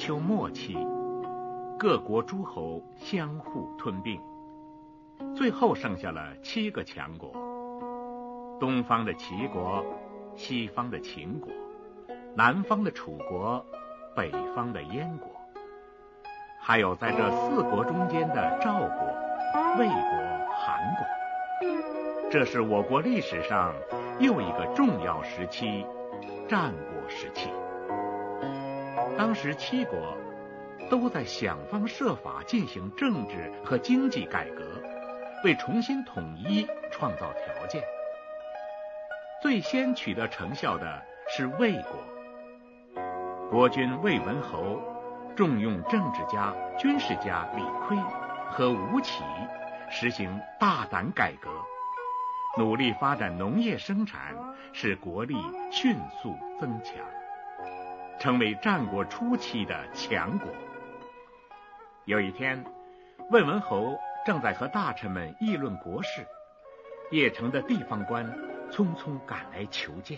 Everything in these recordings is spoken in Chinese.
秋末期，各国诸侯相互吞并，最后剩下了7个强国：东方的齐国，西方的秦国，南方的楚国，北方的燕国，还有在这4国中间的赵国、魏国、韩国。这是我国历史上又一个重要时期——战国时期。当时7国都在想方设法进行政治和经济改革，为重新统一创造条件。最先取得成效的是魏国，国君魏文侯重用政治家、军事家李悝和吴起，实行大胆改革，努力发展农业生产，使国力迅速增强，成为战国初期的强国。有一天，魏文侯正在和大臣们议论国事，邺城的地方官匆匆赶来求见。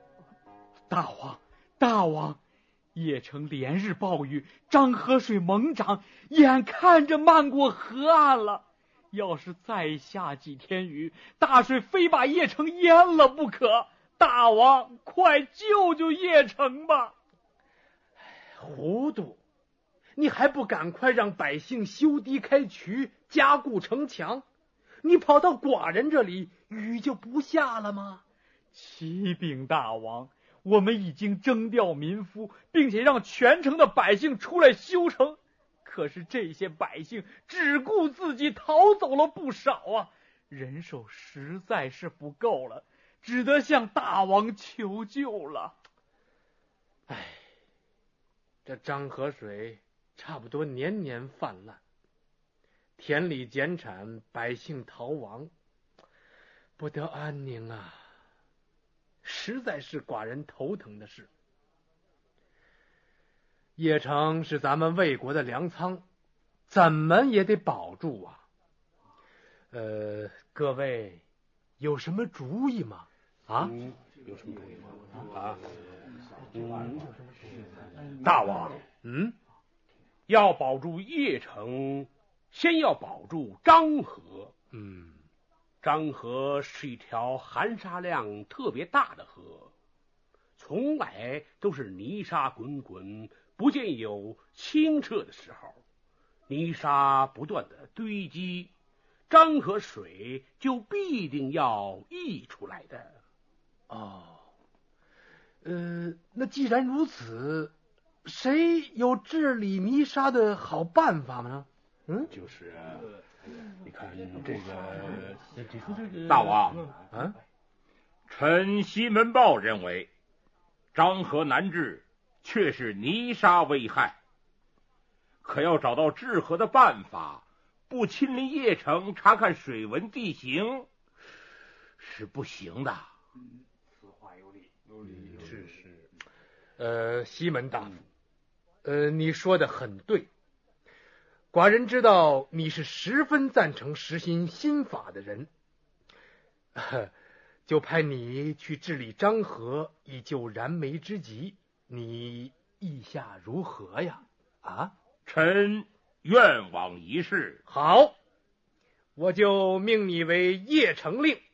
大王，邺城连日暴雨，漳河水猛涨，眼看着漫过河岸了。要是再下几天雨，大水非把邺城淹了不可。大王，快救救邺城吧！ 糊涂，你还不赶快让百姓修堤开渠，加固城墙？你跑到寡人这里，雨就不下了吗？ 启禀大王，我们已经征调民夫，并且让全城的百姓出来修城，可是这些百姓只顾自己，逃走了不少啊，人手实在是不够了，只得向大王求救了。 这漳河水差不多年年泛滥，田里减产，百姓逃亡，不得安宁啊，实在是寡人头疼的事。邺城是咱们魏国的粮仓，怎么也得保住啊。各位有什么主意吗？ 有什么主意吗？大王，要保住邺城，先要保住漳河。漳河是一条含沙量特别大的河，从来都是泥沙滚滚，不见有清澈的时候，泥沙不断的堆积，漳河水就必定要溢出来的。 那既然如此，谁有治理泥沙的好办法呢？ 就是你看这个大王， 臣西门豹认为，漳河难治，却是泥沙危害，可要找到治河的办法，不亲临邺城查看水文地形是不行的。 此话有理。 西门大夫，你说的很对，寡人知道你是十分赞成实行新法的人，就派你去治理漳河，以救燃眉之急，你意下如何呀？ 臣愿往一试。 好，我就命你为邺城令。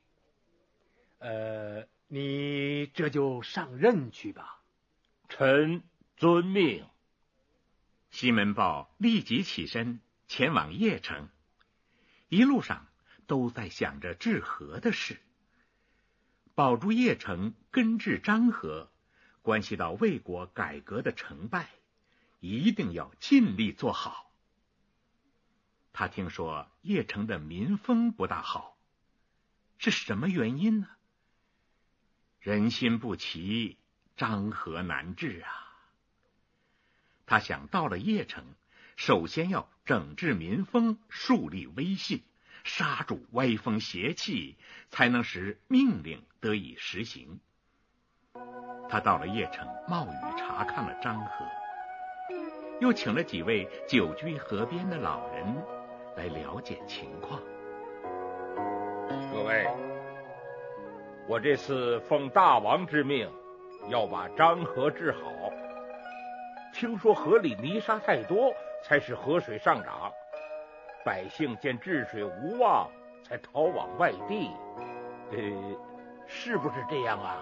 你这就上任去吧。 臣遵命。 西门豹立即起身前往邺城，一路上都在想着治河的事。保住邺城，根治漳河，关系到魏国改革的成败，一定要尽力做好。他听说邺城的民风不大好，是什么原因呢？人心不齐，漳河难治啊。他想到了邺城，首先要整治民风，树立威信，杀住歪风邪气，才能使命令得以实行。他到了邺城，冒雨查看了漳河，又请了几位久居河边的老人来了解情况。 各位，我这次奉大王之命，要把漳河治好。 听说河里泥沙太多，才使河水上涨，百姓见治水无望，才逃往外地。是不是这样啊？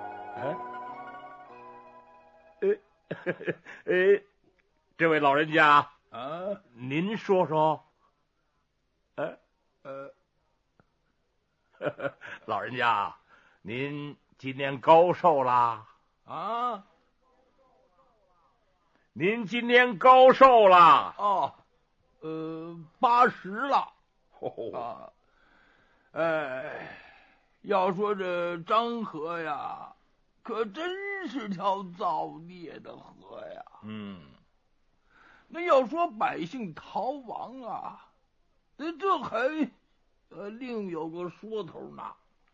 这位老人家啊， 您说说。老人家，您今年高寿啦？ 啊， 您今年高寿啦？ 哦，80了。 哦， 要说这漳河呀，可真是条造孽的河呀。那要说百姓逃亡啊，这还另有个说头呢。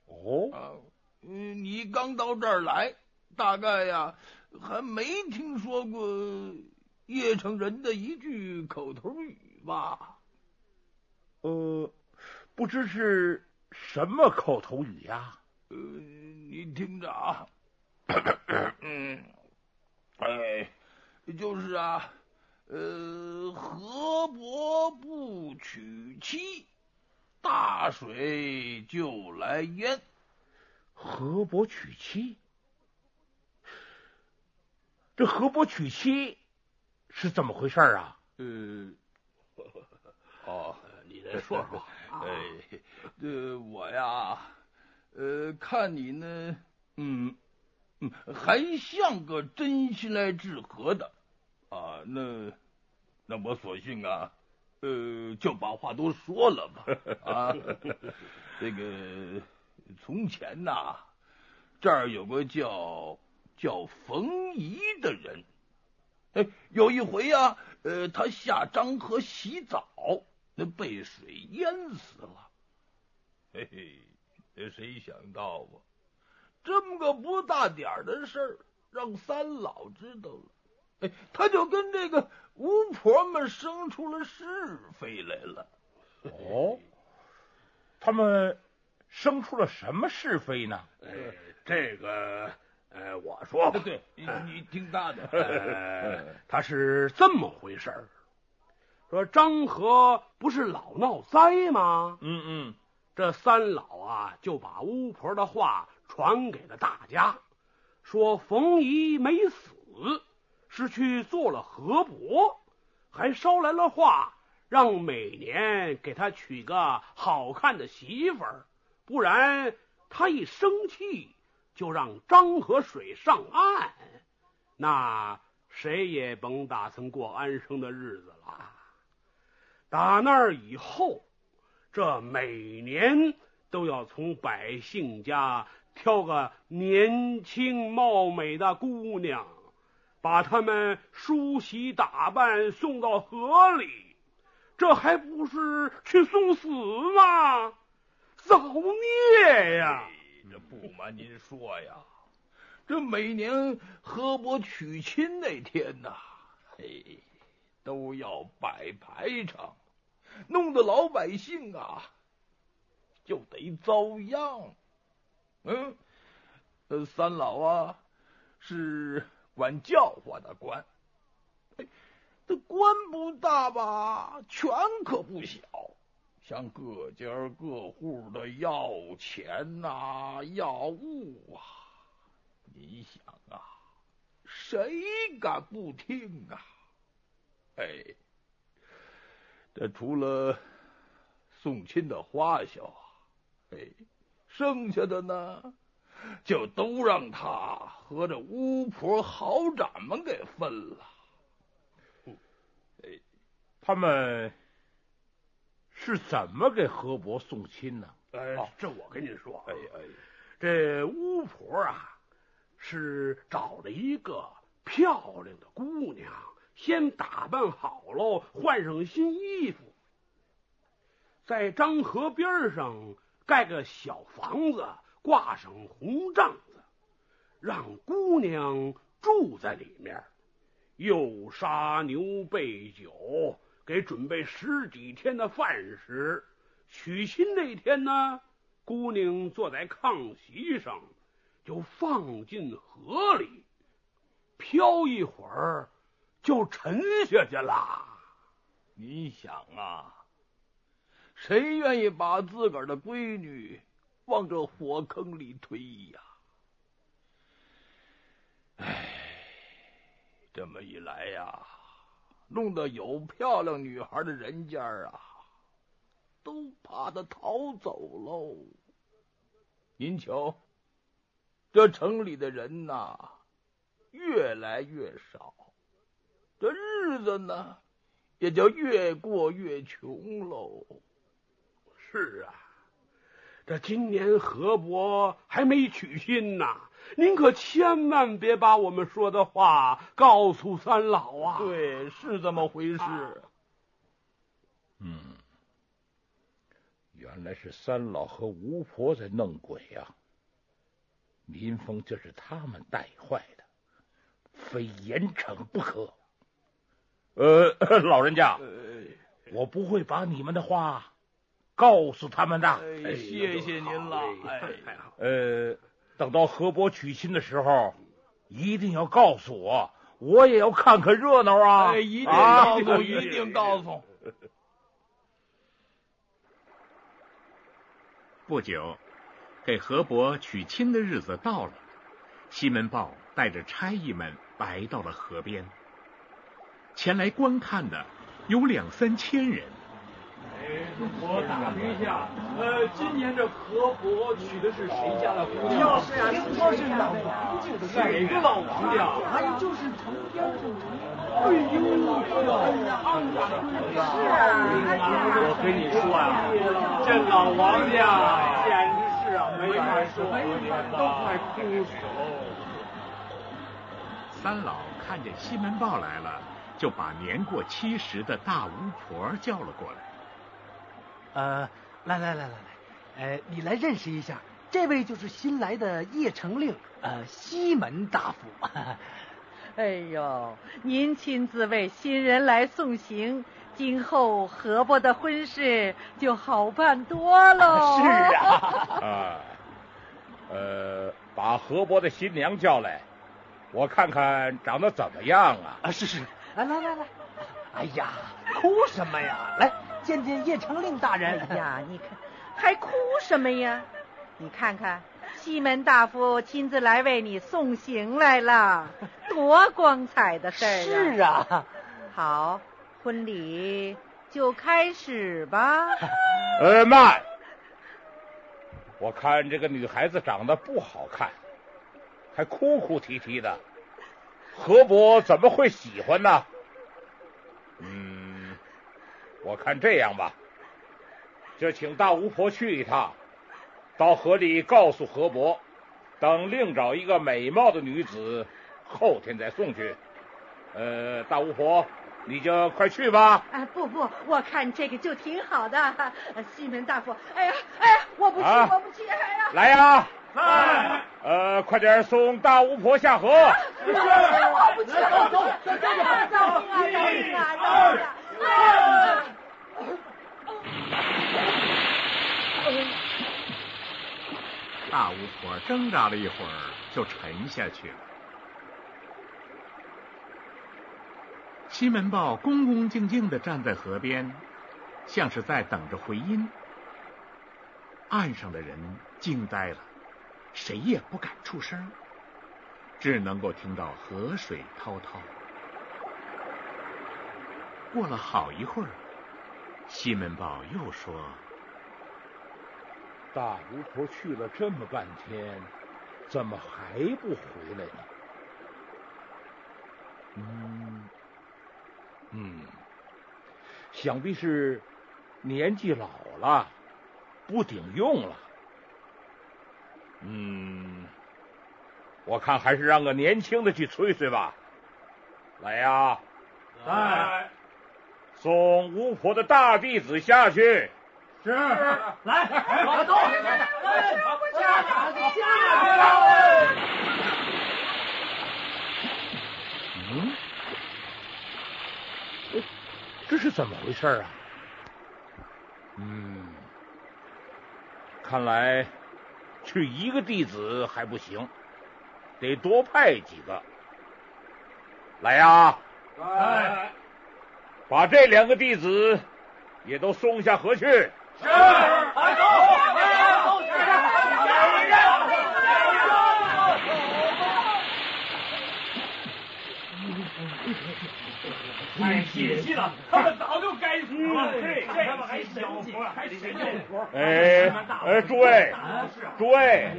你刚到这儿来，大概呀还没听说过邺城人的一句口头语吧？ 不知是什么口头语呀？ 你听着啊，就是啊，河伯不娶妻，大水就来淹。 河伯娶妻？这河伯娶妻是怎么回事啊？ 你再说说。我呀，看你呢，还像个真心来治河的啊。那我索性啊，就把话都说了吧。啊，这个从前呐，这儿有个叫冯夷的人，有一回呀，他下漳河洗澡，那被水淹死了。谁想到啊，这么个不大点儿的事儿，让三老知道了，他就跟这个巫婆们生出了是非来了。 他们生出了什么是非呢？ 这个我说吧。 对，你听他的。 他是这么回事儿。说漳河不是老闹灾吗？这三老啊，就把巫婆的话传给了大家，说冯夷没死，是去做了河伯，还捎来了话，让每年给他娶个好看的媳妇儿，不然他一生气就让漳河水上岸，那谁也甭打算过安生的日子了。打那儿以后，这每年都要从百姓家挑个年轻貌美的姑娘，把她们梳洗打扮送到河里，这还不是去送死吗？造孽呀！ 这不瞒您说呀，这每年河伯娶亲那天呐，都要摆排场，弄得老百姓啊就得遭殃。三老啊是管教化的官，这官不大吧，权可不小，向各家各户的要钱呐，要物啊。你想啊，谁敢不听啊？这除了送亲的花销啊，剩下的呢，就都让他和这巫婆豪长们给分了。 他们是怎么给河伯送亲呢？ 这我跟你说，这巫婆啊，是找了一个漂亮的姑娘，先打扮好喽，换上新衣服，在漳河边上盖个小房子，挂上红帐子，让姑娘住在里面，又杀牛备酒，给准备10几天的饭食。娶亲那天呢，姑娘坐在炕席上，就放进河里，漂一会儿就沉下去了。你想啊，谁愿意把自个儿的闺女往这火坑里推呀？唉，这么一来呀，弄得有漂亮女孩的人家啊，都怕她逃走喽。您瞧，这城里的人呐，越来越少，这日子呢，也就越过越穷喽。 是啊，这今年河伯还没娶亲呐，您可千万别把我们说的话告诉三老啊。 对，是这么回事。 原来是三老和巫婆在弄鬼啊！民风这是他们带坏的，非严惩不可。老人家，我不会把你们的话告诉他们的。 谢谢您了。 等到河伯娶亲的时候，一定要告诉我，我也要看看热闹啊！ 一定告诉，一定告诉。 不久，给河伯娶亲的日子到了，西门豹带着差役们来到了河边。前来观看的有2、3千人。 我打听一下，今年这河伯娶的是谁家的姑娘？ 听说是老王家的， 哪个老王家？ 还有就是城边上的。 哎呦，是啊！我跟你说呀，这老王家简直是啊，没法说，都快哭死了。 三老看见西门豹来了，就把年过70的大巫婆叫了过来。 来，你来认识一下，这位就是新来的邺城令，西门大夫。 哎呦，您亲自为新人来送行，今后河伯的婚事就好办多了。 是啊。 把河伯的新娘叫来，我看看长得怎么样啊？ 是，来。哎呀，哭什么呀？来见见邺城令大人。 哎呀，你看，还哭什么呀？你看看，西门大夫亲自来为你送行来了，多光彩的事儿啊！ 是啊。 好，婚礼就开始吧。 慢！我看这个女孩子长得不好看，还哭哭啼啼的，河伯怎么会喜欢呢？我看这样吧，就请大巫婆去一趟，到河里告诉河伯，等另找一个美貌的女子，后天再送去。大巫婆，你就快去吧。 不，我看这个就挺好的。西门大夫，哎呀，我不去，哎呀， 来呀，来，快点送大巫婆下河。 我不去，饶命啊！ 大巫婆挣扎了一会儿，就沉下去了。西门豹恭恭敬敬地站在河边，像是在等着回音。岸上的人惊呆了，谁也不敢出声，只能够听到河水滔滔。过了好一会儿，西门豹又说： 大巫婆去了这么半天，怎么还不回来呢？想必是年纪老了，不顶用了。我看还是让个年轻的去催催吧。来呀， 来， 送巫婆的大弟子下去。 是，来，走， 这是怎么回事啊？看来去一个弟子还不行，得多派几个。来呀， 把这2个弟子也都送下河去。是。 太泄气了，他们早就该死了。他们还小活，还神活。 诸位，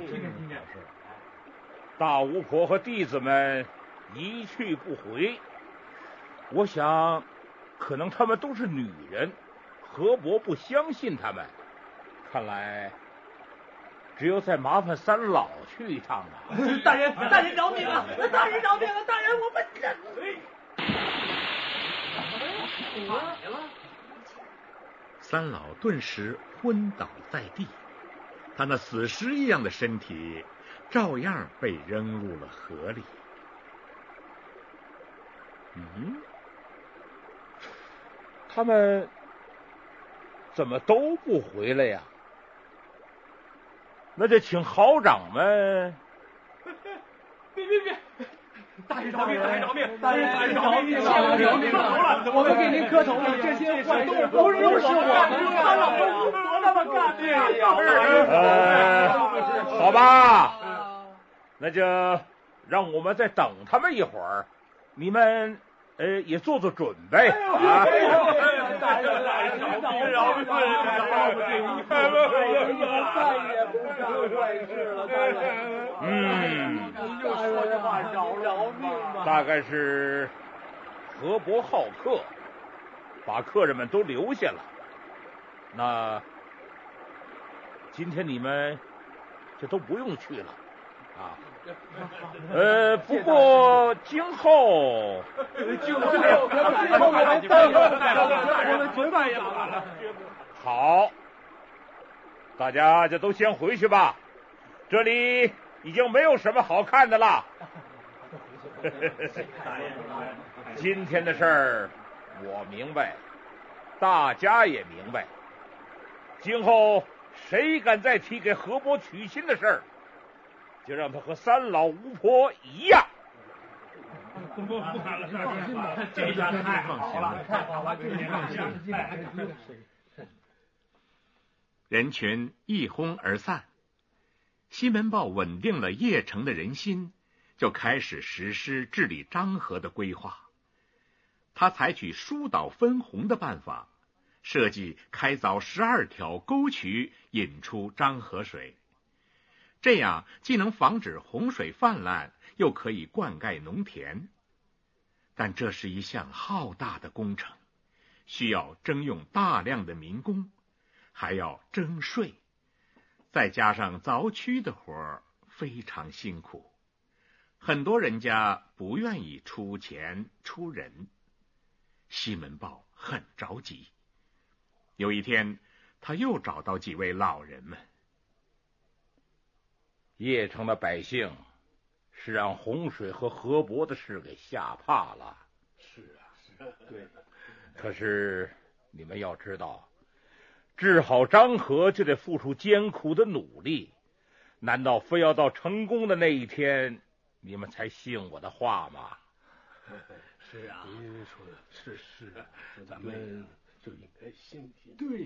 大巫婆和弟子们一去不回，我想可能他们都是女人，河伯不相信他们，看来只有再麻烦三老去一趟了。 大人饶命啊！大人我们。 三老顿时昏倒在地，他那死尸一样的身体照样被扔入了河里。 他们怎么都不回来呀？那就请豪长们。 别！大人饶命！大人饶命！我们给您磕头了，这些坏事不是我干的，他老婆巫婆他们干的。 好吧，那就让我们再等他们一会儿，你们也做做准备啊。 大人饶命！再也不干坏事了，大人。又说这话饶命吧。 大概是河伯好客，把客人们都留下了。那今天你们这都不用去了啊。不过今后我们好，大家就都先回去吧，这里已经没有什么好看的了。今天的事儿我明白，大家也明白，今后谁敢再提给河伯娶亲的事儿，就让他和三老巫婆一样。 不敢了，这下太好了，太好了， 人群一哄而散。西门豹稳定了邺城的人心，就开始实施治理漳河的规划。他采取疏导分洪的办法，设计开凿12条沟渠引出漳河水，这样既能防止洪水泛滥，又可以灌溉农田。但这是一项浩大的工程，需要征用大量的民工，还要征税，再加上凿渠的活非常辛苦，很多人家不愿意出钱出人。西门豹很着急。有一天，他又找到几位老人们。 邺城的百姓是让洪水和河伯的事给吓怕了。 是啊，对。 可是你们要知道，治好漳河就得付出艰苦的努力，难道非要到成功的那一天，你们才信我的话吗？ 是啊，您说的是啊，咱们就应该信听。对。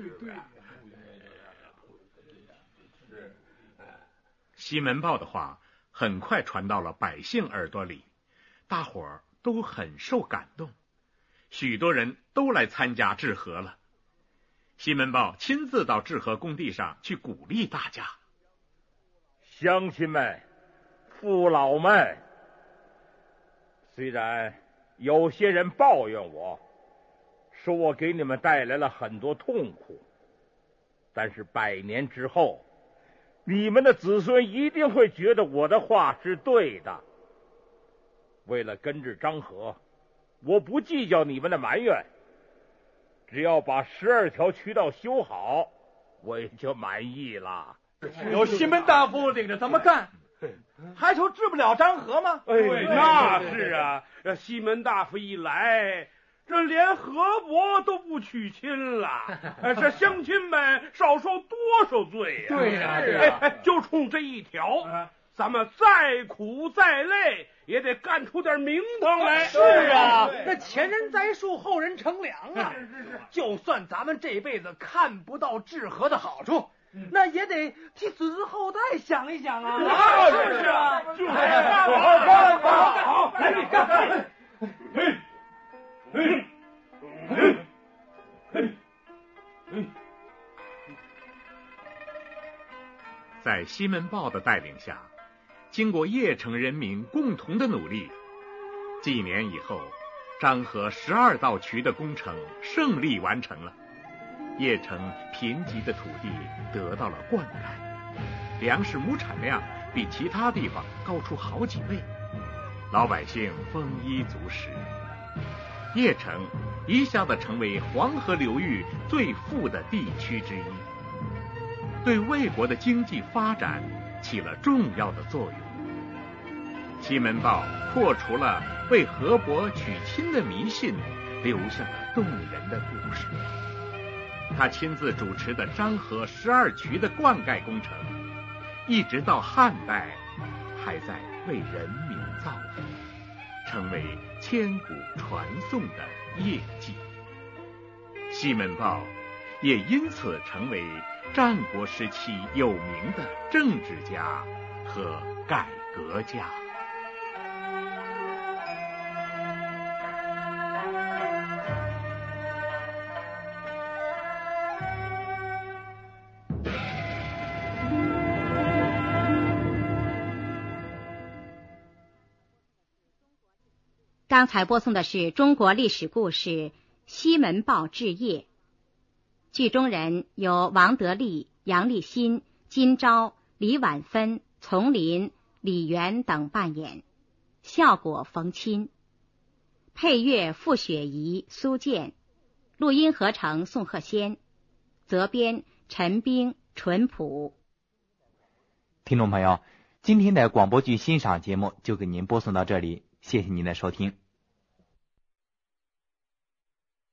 西门豹的话很快传到了百姓耳朵里，大伙儿都很受感动，许多人都来参加治河了。西门豹亲自到治河工地上去鼓励大家。 乡亲们，父老们，虽然有些人抱怨我，说我给你们带来了很多痛苦，但是100年之后，你们的子孙一定会觉得我的话是对的。为了根治漳河，我不计较你们的埋怨，只要把12条渠道修好，我也就满意了。 有西门大夫领着咱们干，还说治不了漳河吗？ 对，那是啊，西门大夫一来，这连河伯都不娶亲了，这乡亲们少受多少罪呀？ 对呀， 就冲这一条，咱们再苦再累也得干出点名堂来。 是啊，那前人栽树，后人乘凉啊。就算咱们这辈子看不到治河的好处，那也得替子孙后代想一想啊。 是啊，就是办法。好，来你干。 在西门豹的带领下，经过邺城人民共同的努力，几年以后，漳河12道渠的工程胜利完成了。邺城贫瘠的土地得到了灌溉，粮食亩产量比其他地方高出好几倍，老百姓丰衣足食。邺城一下子成为黄河流域最富的地区之一，对魏国的经济发展起了重要的作用。西门豹破除了为河伯娶亲的迷信，留下了动人的故事。他亲自主持的漳河12渠的灌溉工程，一直到汉代还在为人民造福，成为千古传颂的业绩。西门豹也因此成为战国时期有名的政治家和改革家。 刚才播送的是中国历史故事《西门豹治邺》，剧中人有王德利、杨立新、金钊、李婉芬、丛林、李元等扮演，效果冯钦，配乐傅雪怡、苏建，录音合成宋鹤仙，责编陈冰、淳朴。 听众朋友，今天的广播剧欣赏节目就给您播送到这里，谢谢您的收听。